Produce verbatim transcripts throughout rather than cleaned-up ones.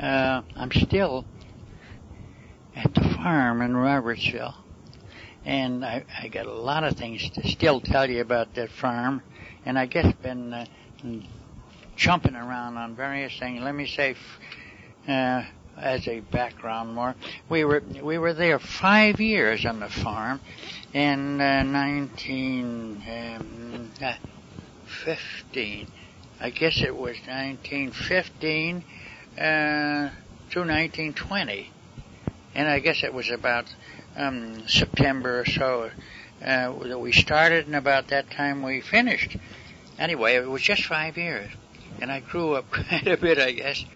uh, I'm still at the farm in Robertsville. And I, I got a lot of things to still tell you about that farm. And I guess been uh, jumping around on various things. Let me say, uh, as a background more, we were we were there five years on the farm in uh, nineteen fifteen. I guess it was nineteen fifteen uh, to nineteen twenty. And I guess it was about um, September or so uh, that we started, and about that time we finished. Anyway, it was just five years, and I grew up quite a bit, I guess.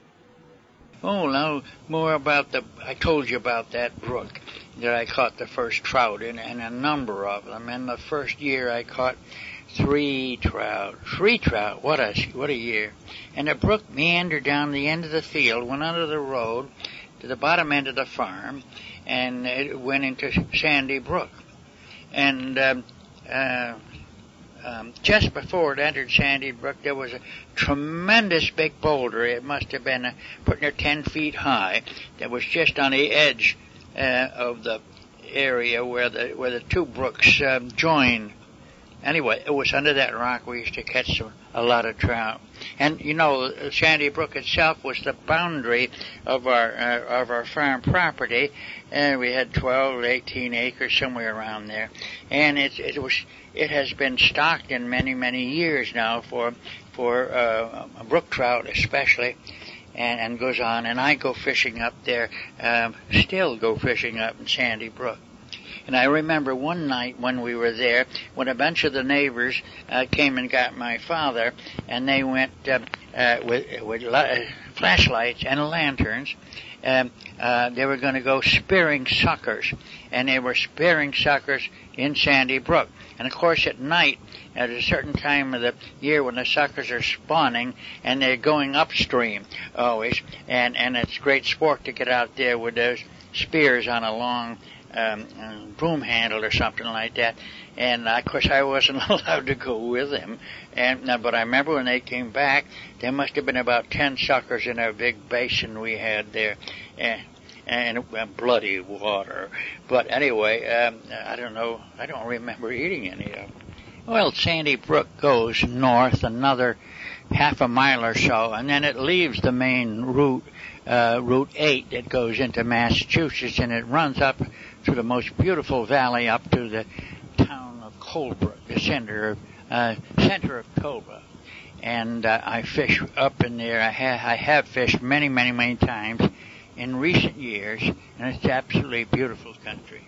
Oh, now more about the, I told you about that brook that I caught the first trout in, and a number of them. And the first year I caught three trout, three trout, what a, what a year. And the brook meandered down the end of the field, went under the road to the bottom end of the farm, and it went into Sandy Brook. And um, uh, um, just before it entered Sandy Brook, there was a tremendous big boulder. It must have been uh, put near ten feet high. That was just on the edge uh, of the area where the where the two brooks um, joined. Anyway, it was under that rock we used to catch a, a lot of trout. And, you know, Sandy Brook itself was the boundary of our uh, of our farm property. And we had twelve, eighteen acres, somewhere around there. And it, it was it has been stocked in many, many years now for for uh, brook trout especially, and, and goes on. And I go fishing up there, um, still go fishing up in Sandy Brook. And I remember one night when we were there, when a bunch of the neighbors uh, came and got my father, and they went uh, uh, with, with li- flashlights and lanterns. Um, uh, they were going to go spearing suckers, and they were spearing suckers in Sandy Brook. And of course, at night, at a certain time of the year when the suckers are spawning, and they're going upstream always, and and it's great sport to get out there with those spears on a long Um, um, broom handle or something like that, and uh, of course I wasn't allowed to go with them. And uh, but I remember when they came back, there must have been about ten suckers in a big basin we had there, and, and uh, bloody water. But anyway, um, I don't know. I don't remember eating any of them. Well, Sandy Brook goes north another half a mile or so, and then it leaves the main route, uh, Route eight, that goes into Massachusetts, and it runs up through the most beautiful valley up to the town of Colebrook, the center of, uh, center of Toba. And uh, I fish up in there. I, ha- I have fished many, many, many times in recent years, and it's absolutely beautiful country.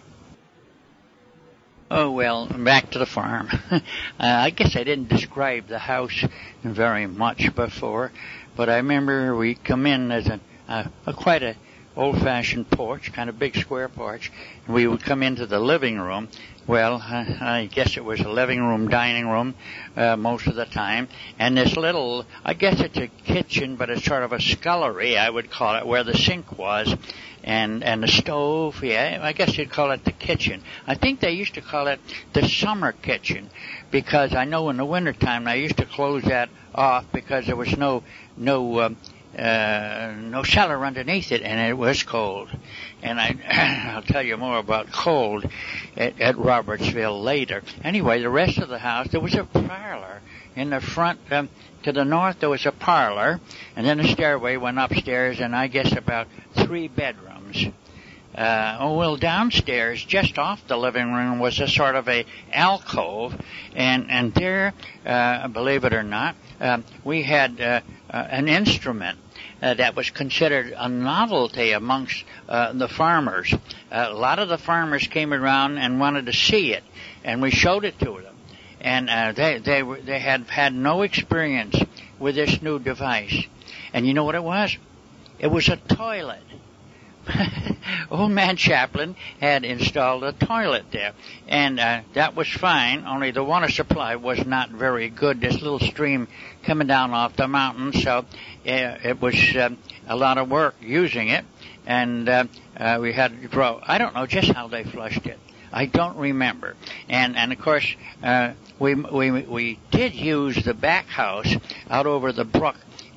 Oh, well, back to the farm. uh, I guess I didn't describe the house very much before, but I remember we come in as a, a, a quite a old-fashioned porch, kind of big square porch, and we would come into the living room. Well, uh, I guess it was a living room, dining room, uh, most of the time, and this little, I guess it's a kitchen, but it's sort of a scullery, I would call it, where the sink was, and and the stove, yeah, I guess you'd call it the kitchen. I think they used to call it the summer kitchen, because I know in the wintertime I used to close that off because there was no, no, um, Uh, no cellar underneath it, and it was cold. And I, I'll tell you more about cold at, at Robertsville later. Anyway, the rest of the house, there was a parlor in the front. Um, to the north, there was a parlor, and then the stairway went upstairs, and I guess about three bedrooms. Uh, oh, well, downstairs, just off the living room, was a sort of a alcove, and, and there, uh, believe it or not, um, we had uh, uh, an instrument uh, that was considered a novelty amongst uh, the farmers. Uh, a lot of the farmers came around and wanted to see it, and we showed it to them. And uh, they they were, they had had no experience with this new device. And you know what it was? It was a toilet. Old man Chaplin had installed a toilet there, and uh, that was fine, only the water supply was not very good. This little stream coming down off the mountain, so uh, it was um, a lot of work using it, and uh, uh, we had to draw. I don't know just how they flushed it. I don't remember. And, and of course, uh, we, we, we did use the back house out over the brook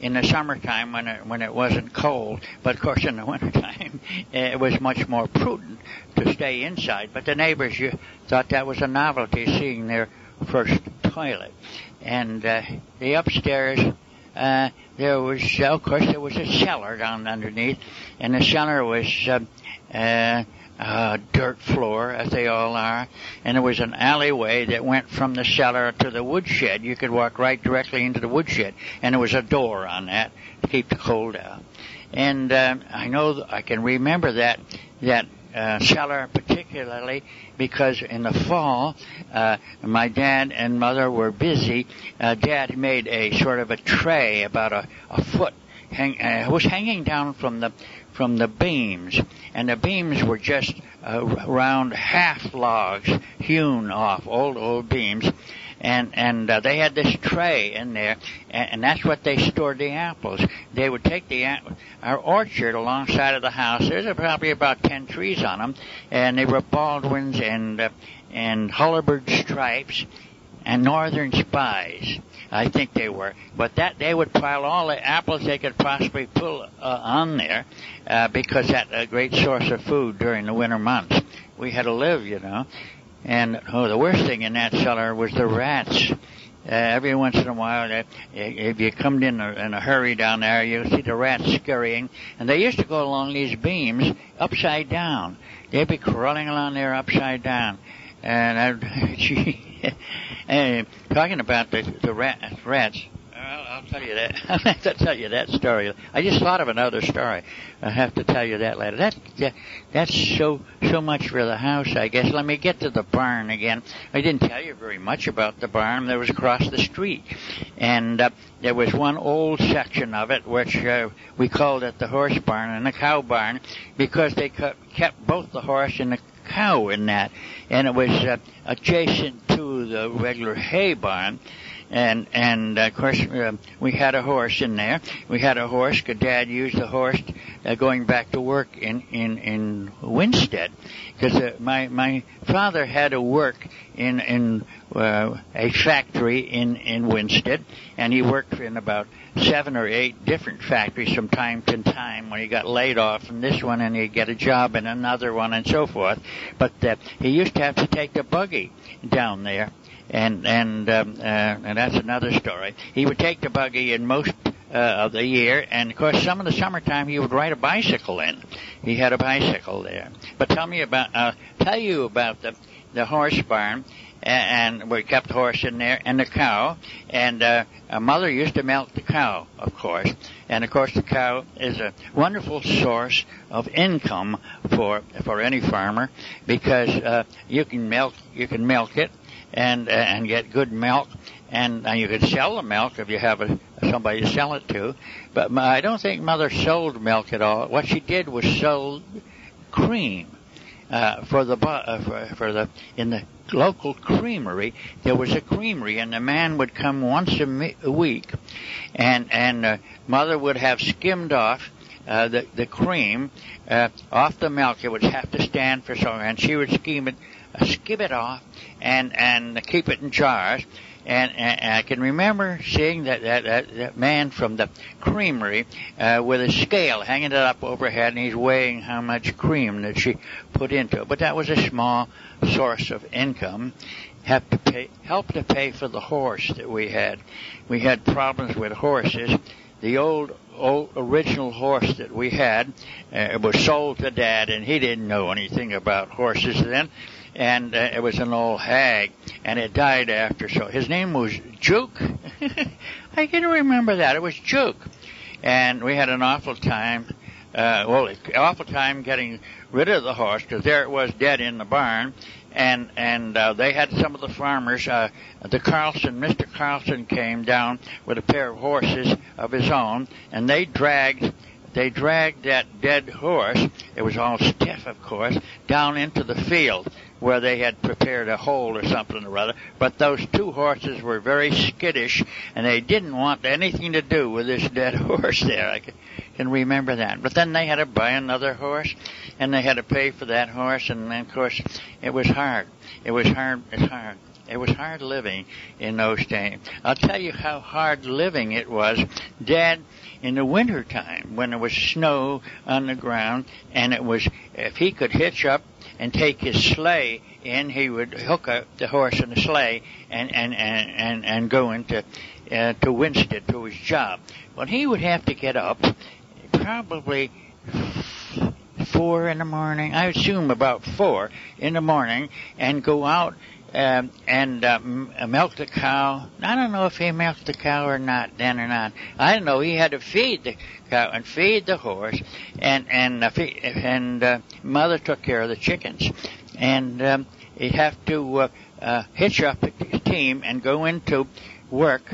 in the summertime when it, when it wasn't cold. But of course in the wintertime it was much more prudent to stay inside. But the neighbors you thought that was a novelty, seeing their first toilet. And uh, the upstairs, uh, there was, uh, of course, there was a cellar down underneath, and the cellar was uh, uh, uh, dirt floor, as they all are, and there was an alleyway that went from the cellar to the woodshed. You could walk right directly into the woodshed, and there was a door on that to keep the cold out. And uh, I know I can remember that that uh, cellar particularly because in the fall, uh, my dad and mother were busy. Uh, Dad made a sort of a tray about a, a foot, hang, uh, was hanging down from the from the beams, and the beams were just uh, round half logs hewn off, old old beams, and and uh, they had this tray in there, and, and that's what they stored the apples. They would take the our orchard alongside of the house. There's probably about ten trees on them, and they were Baldwins and uh, and Hullabird stripes and Northern Spies, I think they were. But that they would pile all the apples they could possibly pull uh, on there, uh, because that's a great source of food during the winter months. We had to live, you know. And oh, the worst thing in that cellar was the rats. Uh, every once in a while, uh, if you come in a, in a hurry down there, you'll see the rats scurrying. And they used to go along these beams upside down. They'd be crawling along there upside down. And I, gee, and talking about the, the rat, rats, I'll, I'll tell you that. I'll have to tell you that story. I just thought of another story. I'll have to tell you that later. That, that that's so so much for the house, I guess. Let me get to the barn again. I didn't tell you very much about the barn. That was across the street, and uh, there was one old section of it which uh, we called it the horse barn and the cow barn, because they kept both the horse and the cow in that, and it was uh, adjacent to the regular hay barn. And, and, uh, of course, uh, we had a horse in there. We had a horse, because Dad used the horse uh, going back to work in, in, in Winstead. Because uh, my, my father had to work in, in, uh, a factory in, in Winstead, and he worked in about seven or eight different factories from time to time when he got laid off from this one and he'd get a job in another one and so forth. But, uh, he used to have to take the buggy down there. And and um, uh, and that's another story. He would take the buggy in most uh, of the year, and of course, some of the summertime he would ride a bicycle in. He had a bicycle there. But tell me about, uh, tell you about the the horse barn, and, and we kept the horse in there and the cow. And uh, a mother used to milk the cow, of course. And of course, the cow is a wonderful source of income for for any farmer, because uh, you can milk you can milk it. And uh, and get good milk, and, and you could sell the milk if you have a, somebody to sell it to. But my, I don't think Mother sold milk at all. What she did was sold cream uh, for the uh, for, for the in the local creamery. There was a creamery, and the man would come once a, mi- a week, and and uh, Mother would have skimmed off uh, the the cream uh, off the milk. It would have to stand for so long, and she would skim it. Uh, skip it off and and keep it in jars, and, and, and I can remember seeing that that, that, that man from the creamery uh, with a scale hanging it up overhead, and he's weighing how much cream that she put into it. But that was a small source of income. Have to pay, help to pay for the horse that we had. We had problems with horses. The old, old original horse that we had uh, was sold to Dad, and he didn't know anything about horses then. And uh, it was an old hag, and it died after. So his name was Juke. I can remember that. It was Juke. And we had an awful time, uh, well, awful time getting rid of the horse, because there it was dead in the barn. And and uh, they had some of the farmers, uh, the Carlson, Mister Carlson came down with a pair of horses of his own, and they dragged They dragged that dead horse, it was all stiff, of course, down into the field where they had prepared a hole or something or other. But those two horses were very skittish, and they didn't want anything to do with this dead horse there. I can remember that. But then they had to buy another horse, and they had to pay for that horse, and then, of course, it was hard. It was hard. It's hard. It was hard living in those days. I'll tell you how hard living it was, Dad, in the winter time when there was snow on the ground, and it was, if he could hitch up and take his sleigh in, he would hook up the horse in the sleigh and, and, and, and, and go into uh, to Winsted to his job. Well, he would have to get up probably four in the morning, I assume about four in the morning, and go out um, and uh, milk the cow. I don't know if he milked the cow or not then or not. I don't know. He had to feed the cow and feed the horse, and and uh, feed, and uh, mother took care of the chickens, and um, he'd have to uh, uh, hitch up his team and go into work,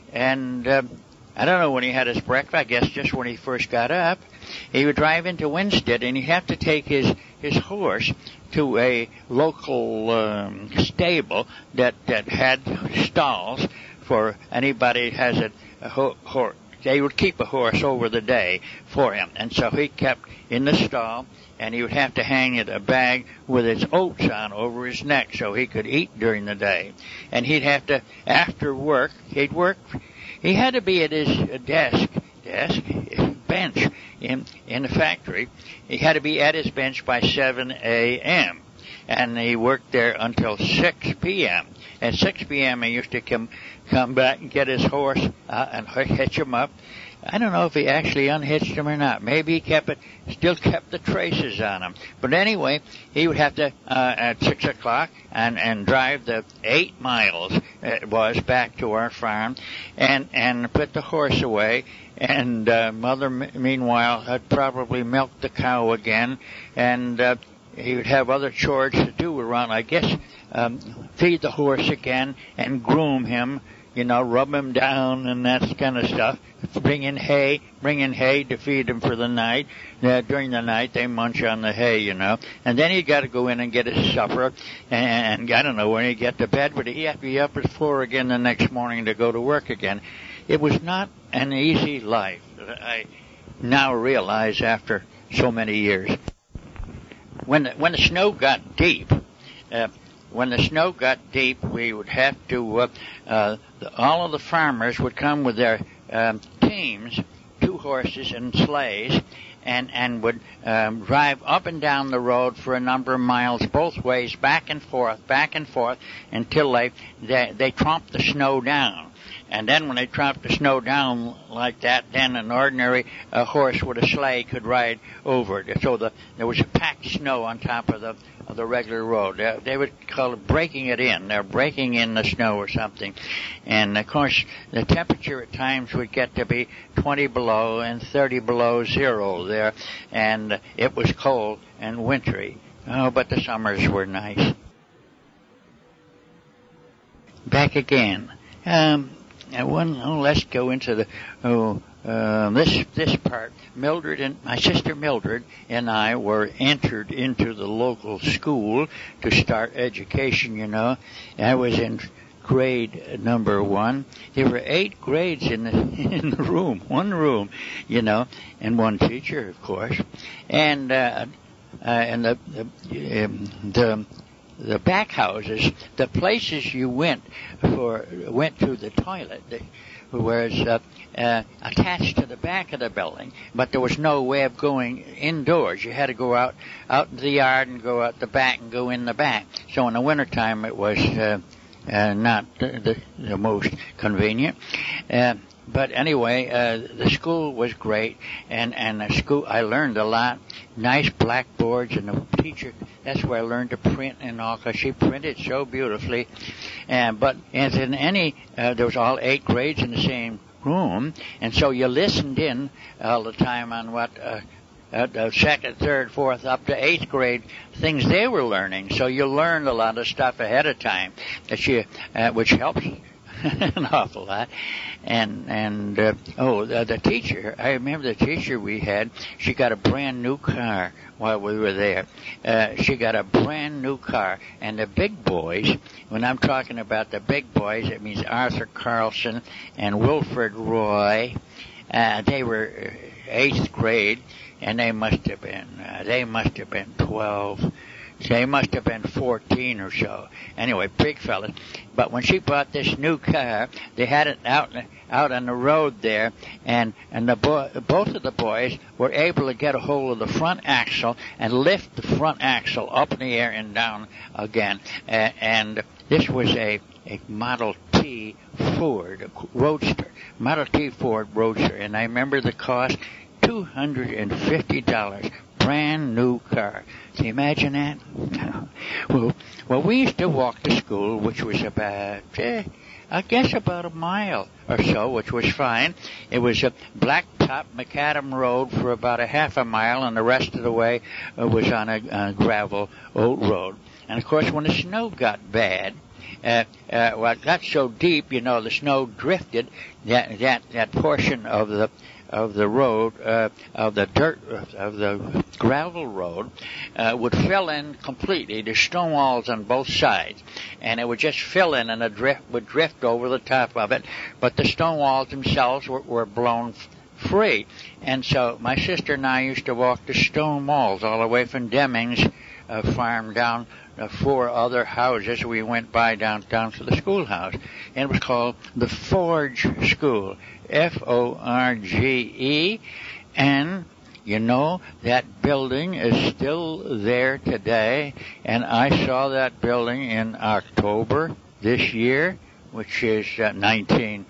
and uh, I don't know when he had his breakfast. I guess just when he first got up. He would drive into Winsted, and he'd have to take his, his horse to a local um, stable that, that had stalls for anybody who has a, a ho- horse. They would keep a horse over the day for him. And so he kept in the stall, and he would have to hang it a bag with its oats on over his neck so he could eat during the day. And he'd have to, after work, he'd work, he had to be at his desk, desk, bench in in the factory. He had to be at his bench by seven a.m. and he worked there until six p.m. At six p.m. he used to come come back and get his horse uh, and hitch him up. I don't know if he actually unhitched him or not. Maybe he kept it, still kept the traces on him. But anyway, he would have to uh, at six o'clock and and drive the eight miles it was back to our farm, and and put the horse away. And uh, mother, meanwhile, had probably milked the cow again, and uh, he would have other chores to do around, I guess, um, feed the horse again and groom him, you know, rub him down and that kind of stuff. Bring in hay, bring in hay to feed him for the night. Uh, during the night, they munch on the hay, you know. And then he'd got to go in and get his supper, and, and I don't know when he'd get to bed, but he'd have to be up at four again the next morning to go to work again. It was not an easy life. I now realize after so many years. When the, when the snow got deep, uh, when the snow got deep, we would have to, uh, uh, the, all of the farmers would come with their um, teams, two horses and sleighs, and, and would um, drive up and down the road for a number of miles both ways, back and forth, back and forth, until they, they, they tromped the snow down. And then when they dropped the snow down like that, then an ordinary uh, horse with a sleigh could ride over it. So the, there was a packed snow on top of the of the regular road. They, they would call it breaking it in. They're breaking in the snow or something. And, of course, the temperature at times would get to be twenty below and thirty below zero there. And it was cold and wintry. Oh, but the summers were nice. Back again. Um... And one, oh, let's go into the oh, uh, this this part. Mildred and my sister Mildred and I were entered into the local school to start education. You know, I was in grade number one. There were eight grades in the in the room, one room, you know, and one teacher, of course, and uh, uh, and the the, um, the the back houses, the places you went for went to the toilet, was uh, uh, attached to the back of the building, but there was no way of going indoors. You had to go out out into the yard and go out the back and go in the back. So in the wintertime, it was uh, uh, not the, the, the most convenient. Uh, But anyway, uh, the school was great, and, and the school, I learned a lot. Nice blackboards, and the teacher, that's where I learned to print and all, because she printed so beautifully. And, but as in any, uh, there was all eight grades in the same room, and so you listened in all the time on what, uh, uh, the second, third, fourth, up to eighth grade, things they were learning. So you learned a lot of stuff ahead of time, that you, uh, which helps an awful lot. And, and, uh, oh, the, the teacher, I remember the teacher we had, she got a brand new car while we were there. Uh, she got a brand new car. And the big boys, when I'm talking about the big boys, it means Arthur Carlson and Wilfred Roy. Uh, they were eighth grade, and they must have been, uh, they must have been twelve, They must have been fourteen or so. Anyway, big fellas. But when she bought this new car, they had it out out on the road there, and and the boy, both of the boys were able to get a hold of the front axle and lift the front axle up in the air and down again. Uh, and this was a a Model T Ford Roadster, Model T Ford Roadster, and I remember the cost, two hundred fifty dollars. Brand new car. Can you imagine that? well, well, we used to walk to school, which was about, eh, I guess about a mile or so, which was fine. It was a blacktop macadam road for about a half a mile, and the rest of the way uh, was on a, on a gravel old road. And of course, when the snow got bad, uh, uh, well, it got so deep, you know, the snow drifted that that that portion of the of the road, uh, of the dirt, of the gravel road, uh, would fill in completely. There's stone walls on both sides, and it would just fill in, and the drift would drift over the top of it. But the stone walls themselves were, were blown f- free, and so my sister and I used to walk the stone walls all the way from Deming's uh, farm down uh, four other houses we went by down down to the schoolhouse, and it was called the Forge School. F O R G E, and you know, that building is still there today, and I saw that building in October this year, which is uh, nineteen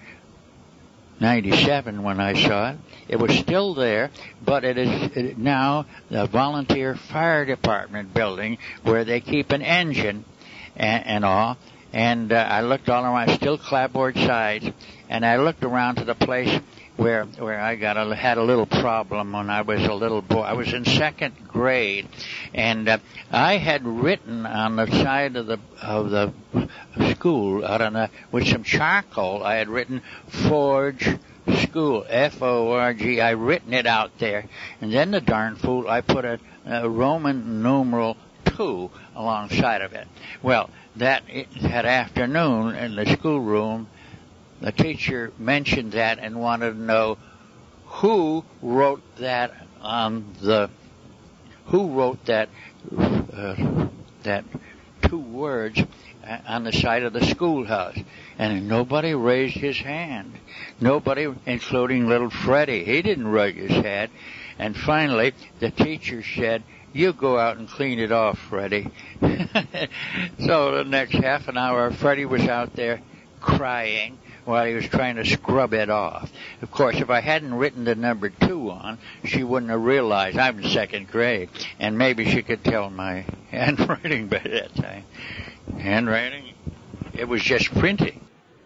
ninety-seven when I saw it. It was still there, but it is it, now the volunteer fire department building where they keep an engine and, and all. And uh, I looked all around, still clapboard sides, and I looked around to the place where where I got a, had a little problem when I was a little boy. I was in second grade, and uh, I had written on the side of the of the school out on a, with some charcoal. I had written Forge School, F O R G. I written it out there, and then the darn fool, I put a, a Roman numeral two alongside of it. Well, that that afternoon in the schoolroom, the teacher mentioned that and wanted to know who wrote that on the who wrote that uh, that two words on the side of the schoolhouse, and nobody raised his hand. Nobody, including little Freddie. He didn't raise his hand. And finally, the teacher said, "You go out and clean it off, Freddie." So the next half an hour, Freddie was out there crying while he was trying to scrub it off. Of course, if I hadn't written the number two on, she wouldn't have realized I'm in second grade, and maybe she could tell my handwriting by that time. Handwriting? It was just printing.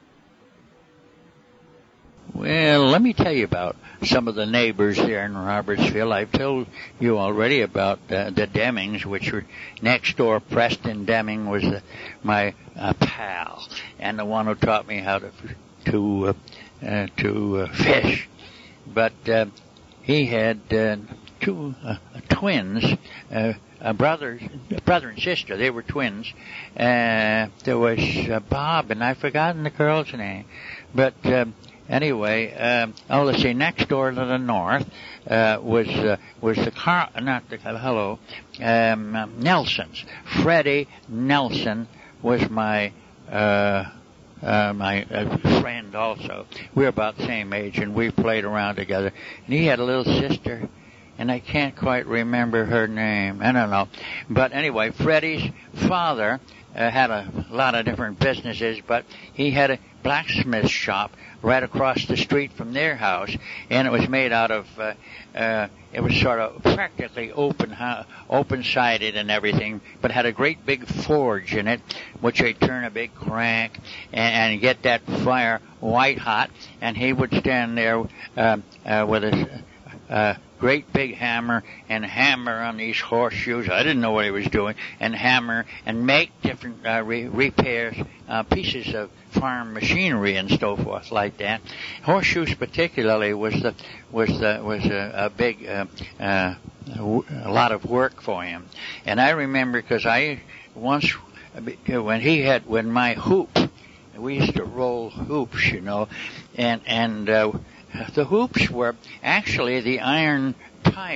Well, let me tell you about some of the neighbors here in Robertsville. I've told you already about uh, the Demings, which were next door. Preston Deming was uh, my uh, pal, and the one who taught me how to to uh, uh, to uh, fish. But uh, he had uh, two uh, twins, uh, a brother, a brother and sister. They were twins. Uh, there was uh, Bob, and I've forgotten the girl's name, but. Uh, Anyway, um, oh, let's see. Next door to the north uh, was uh, was the car, not the hello, um, um, Nelsons. Freddie Nelson was my uh, uh, my uh, friend also. We were about the same age, and we played around together. And he had a little sister, and I can't quite remember her name. I don't know, but anyway, Freddie's father uh, had a lot of different businesses, but he had a blacksmith shop right across the street from their house, and it was made out of, uh, uh, it was sort of practically open, uh, open-sided and everything, but had a great big forge in it, which they'd turn a big crank and, and get that fire white hot, and he would stand there uh, uh, with a uh, great big hammer and hammer on these horseshoes. I didn't know what he was doing, and hammer and make different uh, re- repairs, uh, pieces of farm machinery and so forth like that. Horseshoes particularly was the was the was a, a big uh, uh, a lot of work for him. And I remember because I once when he had when my hoop, we used to roll hoops, you know, and and uh, the hoops were actually the iron tire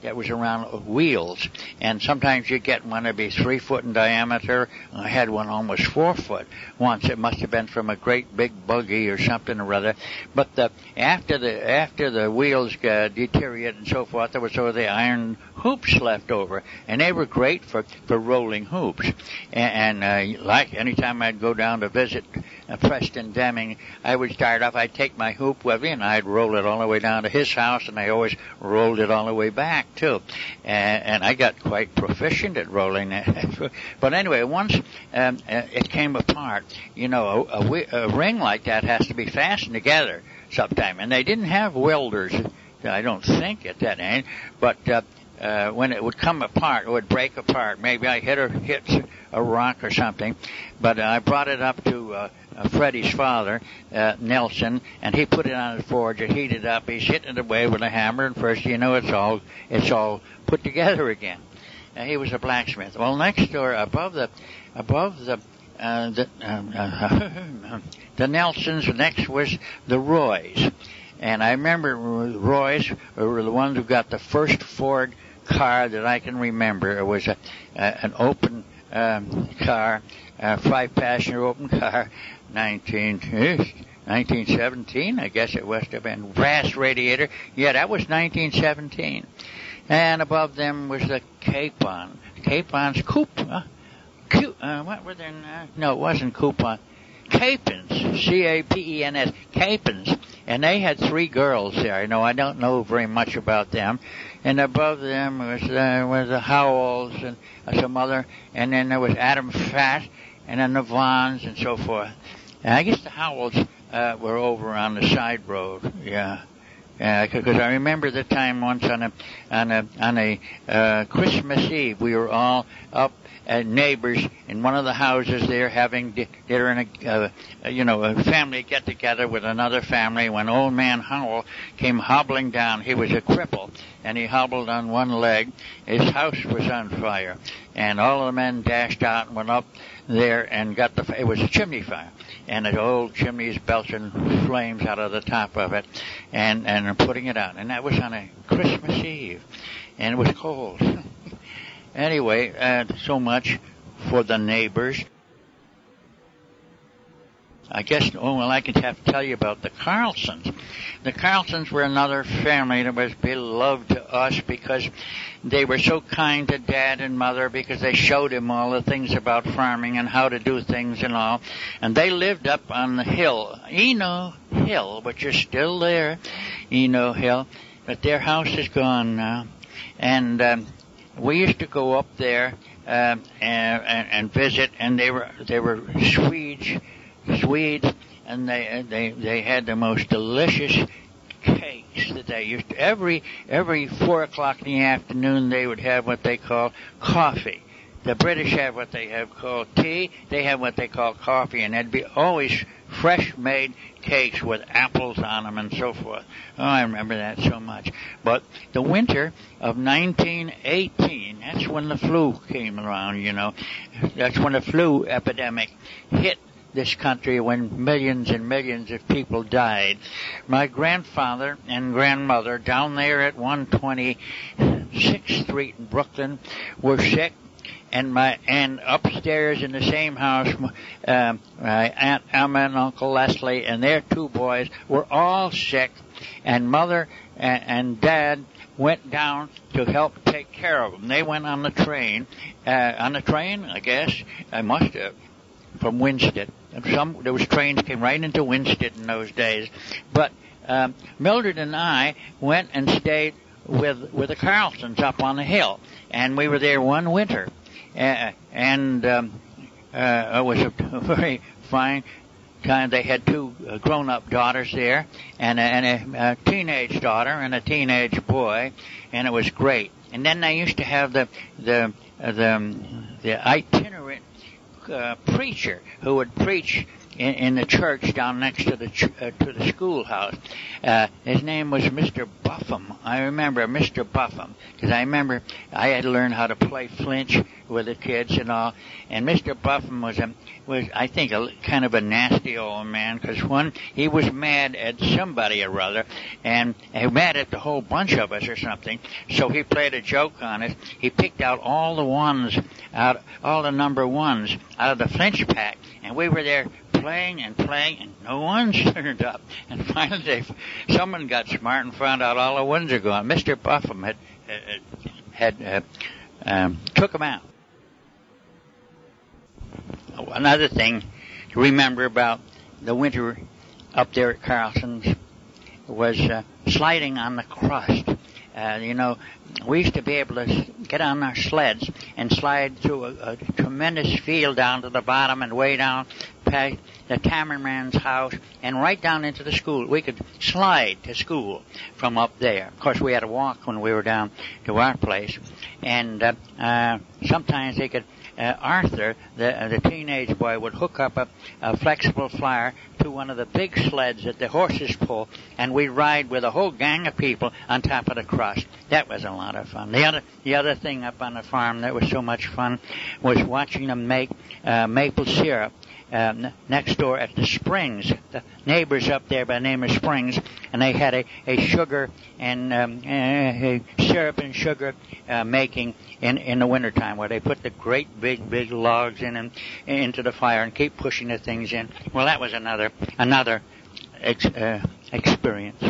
that was around wheels. And sometimes you get one that'd be three foot in diameter. I had one almost four foot once. It must have been from a great big buggy or something or other. But the, after the after the wheels uh, deteriorated and so forth, there was sort of the iron hoops left over, and they were great for for rolling hoops. And, and uh, like anytime I'd go down to visit uh, Preston Deming, I would start off. I'd take my hoop with me, and I'd roll it all the way down to his house, and I always rolled it all the way back too. And, and I got quite proficient at rolling it. But anyway, once um, it came apart, you know, a, a, a ring like that has to be fastened together sometime, and they didn't have welders, I don't think, at that age. But uh, uh, when it would come apart, it would break apart. Maybe I hit or hit a rock or something. But uh, I brought it up to uh, uh, Freddie's father, uh, Nelson, and he put it on his forge. It heated up. He's hitting it away with a hammer, and first you know it's all it's all put together again. Uh, he was a blacksmith. Well, next door, above the above the uh, the, um, uh, the Nelsons, next was the Roys. And I remember Roy's were the ones who got the first Ford car that I can remember. It was a, a an open um, car, a five-passenger open car, nineteen seventeen, I guess it must have been. Brass radiator. Yeah, that was nineteen seventeen. And above them was the Capon. Capon's Coupe. Huh? Cu- uh, what were their uh, No, it wasn't Coupon. Capons, C A P E N S, Capons, and they had three girls there. I know I don't know very much about them. And above them was uh, was the Howells and uh, some other, and then there was Adam Fatt, and then the Vaughns and so forth. And I guess the Howells uh, were over on the side road, yeah. Because uh, I remember the time once on a on a on a uh, Christmas Eve, we were all up uh, neighbors in one of the houses there having they're in a uh, you know a family get together with another family. When old man Howell came hobbling down, he was a cripple and he hobbled on one leg. His house was on fire, and all of the men dashed out and went up there and got the. It was a chimney fire, and the old chimneys belching flames out of the top of it, and and putting it out. And that was on a Christmas Eve, and it was cold. Anyway, uh, so much for the neighbors. I guess, oh, well, I could have to tell you about the Carlsons. The Carlsons were another family that was beloved to us because they were so kind to Dad and Mother, because they showed him all the things about farming and how to do things and all. And they lived up on the hill, Eno Hill, which is still there, Eno Hill. But their house is gone now. And um, we used to go up there uh, and, and, and visit, and they were they were Swedes. Swedes, and they they they had the most delicious cakes that they used to, every every four o'clock in the afternoon they would have what they call coffee. The British have what they have called tea. They have what they call coffee, and it'd be always fresh made cakes with apples on them and so forth. Oh, I remember that so much. But the winter of nineteen eighteen, that's when the flu came around, you know. That's when the flu epidemic hit this country, when millions and millions of people died. My grandfather and grandmother down there at one twenty-sixth Street in Brooklyn were sick, and my and upstairs in the same house, uh, my Aunt Emma and Uncle Leslie and their two boys were all sick, and Mother and, and Dad went down to help take care of them. They went on the train, uh, on the train, I guess, I must have, from Winsted. Some those trains came right into Winsted in those days. But um, Mildred and I went and stayed with with the Carlsons up on the hill, and we were there one winter, uh, and um, uh, it was a, a very fine time. They had two uh, grown-up daughters there, and a, and a, a teenage daughter and a teenage boy, and it was great. And then they used to have the the uh, the, the itinerant Uh, preacher who would preach in, in the church down next to the ch- uh, to the schoolhouse. Uh, his name was Mister Buffum. I remember Mister Buffum because I remember I had to learn how to play flinch with the kids and all. And Mister Buffum was a was I think a kind of a nasty old man because one he was mad at somebody or other, and he mad at the whole bunch of us or something. So he played a joke on us. He picked out all the ones out, all the number ones out of the flinch pack, and we were there playing and playing, and no ones turned up. And finally, they, someone got smart and found out all the ones are gone. Mister Buffum had had, had uh, um, took them out. Oh, another thing to remember about the winter up there at Carlson's was uh, sliding on the crust. Uh, you know, we used to be able to get on our sleds and slide through a, a tremendous field down to the bottom and way down past the cameraman's house and right down into the school. We could slide to school from up there. Of course, we had to walk when we were down to our place. And uh, uh, sometimes they could, uh, Arthur, the, uh, the teenage boy, would hook up a, a flexible flyer to one of the big sleds that the horses pull, and we'd ride with a whole gang of people on top of the crust. That was a lot of fun. The other, the other thing up on the farm that was so much fun was watching them make uh, maple syrup. Uh, next door at the Springs, the neighbors up there by the name of Springs, and they had a, a sugar and um, a syrup and sugar uh, making in in the wintertime, where they put the great big big logs in and into the fire and keep pushing the things in. Well, that was another another ex, uh, experience.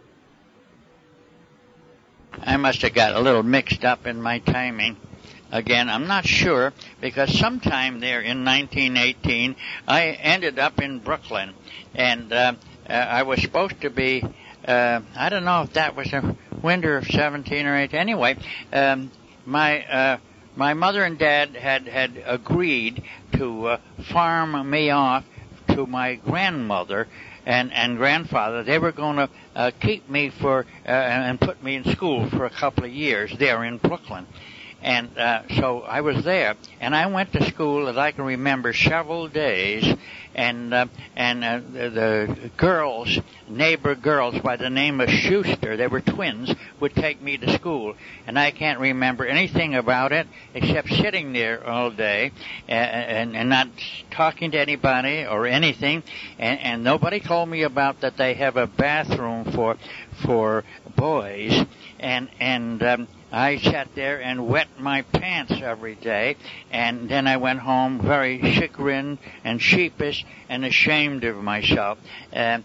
I must have got a little mixed up in my timing. Again, I'm not sure, because sometime there in nineteen eighteen, I ended up in Brooklyn, and uh, uh, I was supposed to be, uh, I don't know if that was a winter of seventeen or eighteen. Anyway, um, my uh, my mother and dad had, had agreed to uh, farm me off to my grandmother and, and grandfather. They were going to uh, keep me for uh, and put me in school for a couple of years there in Brooklyn. And uh, so I was there, and I went to school, as I can remember, several days, and uh, and uh, the, the girls, neighbor girls by the name of Schuster, they were twins, would take me to school. And I can't remember anything about it except sitting there all day and, and, and not talking to anybody or anything. And, and nobody told me about that they have a bathroom for for boys. And and um, I sat there and wet my pants every day, and then I went home very chagrined and sheepish and ashamed of myself. Uh,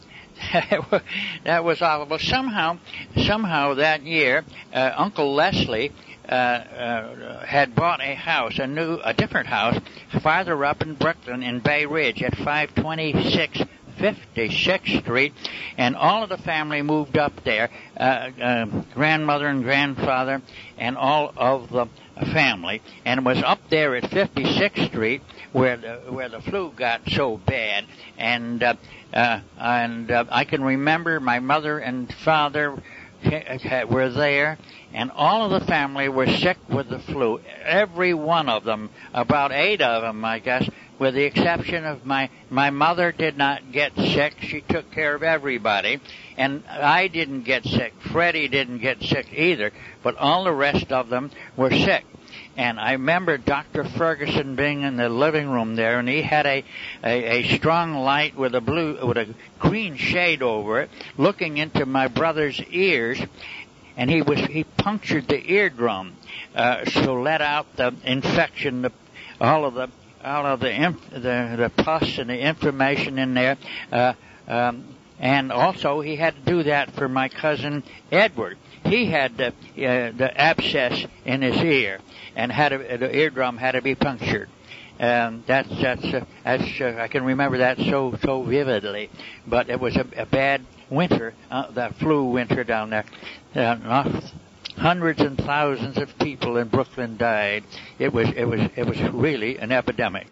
that was awful. But somehow, somehow that year, uh, Uncle Leslie uh, uh, had bought a house, a new, a different house, farther up in Brooklyn in Bay Ridge at five twenty-six fifty-sixth Street, and all of the family moved up there, uh, uh, grandmother and grandfather and all of the family, and it was up there at fifty-sixth Street where the where the flu got so bad, and uh, uh, and uh, I can remember my mother and father were there, and all of the family were sick with the flu. Every one of them, about eight of them, I guess, with the exception of my, my mother did not get sick. She took care of everybody. And I didn't get sick. Freddie didn't get sick either. But all the rest of them were sick. And I remember Doctor Ferguson being in the living room there, and he had a, a, a strong light with a blue, with a green shade over it, looking into my brother's ears, and he was, he punctured the eardrum, uh, so let out the infection, the, all of the, all of the, inf- the, the pus and the inflammation in there, uh, um, and also he had to do that for my cousin Edward. He had the, uh, the abscess in his ear, and had a, the eardrum had to be punctured. Um, that's that's uh, that's uh, I can remember that so so vividly. But it was a, a bad winter, uh, that flu winter down there. Uh, hundreds and thousands of people in Brooklyn died. It was it was it was really an epidemic.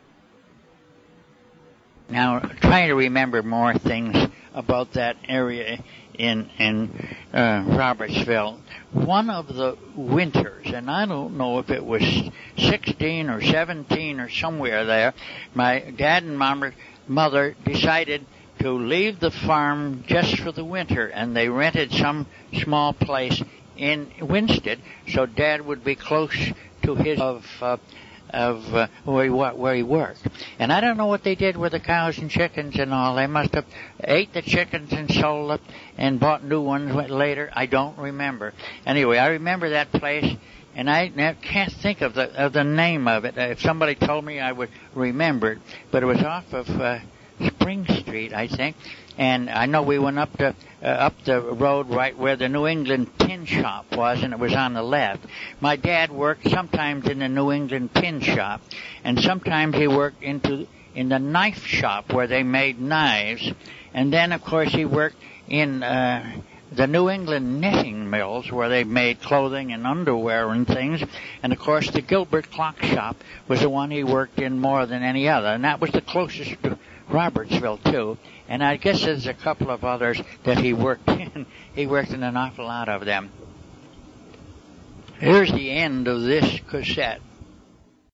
Now, trying to remember more things about that area in in uh, Robertsville. One of the winters, and I don't know if it was sixteen or seventeen or somewhere there, my dad and mom mother decided to leave the farm just for the winter, and they rented some small place in Winsted, so Dad would be close to his of uh, of uh, where he where he worked. And I don't know what they did with the cows and chickens and all. They must have ate the chickens and sold it and bought new ones later. I don't remember. Anyway, I remember that place, and I can't think of the of the name of it. If somebody told me, I would remember it. But it was off of uh, Spring Street, I think. And I know we went up the uh, up the road right where the New England Pin Shop was, and it was on the left. My dad worked sometimes in the New England Pin Shop, and sometimes he worked into in the knife shop where they made knives. And then, of course, he worked in uh, the New England knitting mills where they made clothing and underwear and things. And, of course, the Gilbert Clock Shop was the one he worked in more than any other, and that was the closest to Robertsville, too. And I guess there's a couple of others that he worked in. He worked in an awful lot of them. Here's the end of this cassette.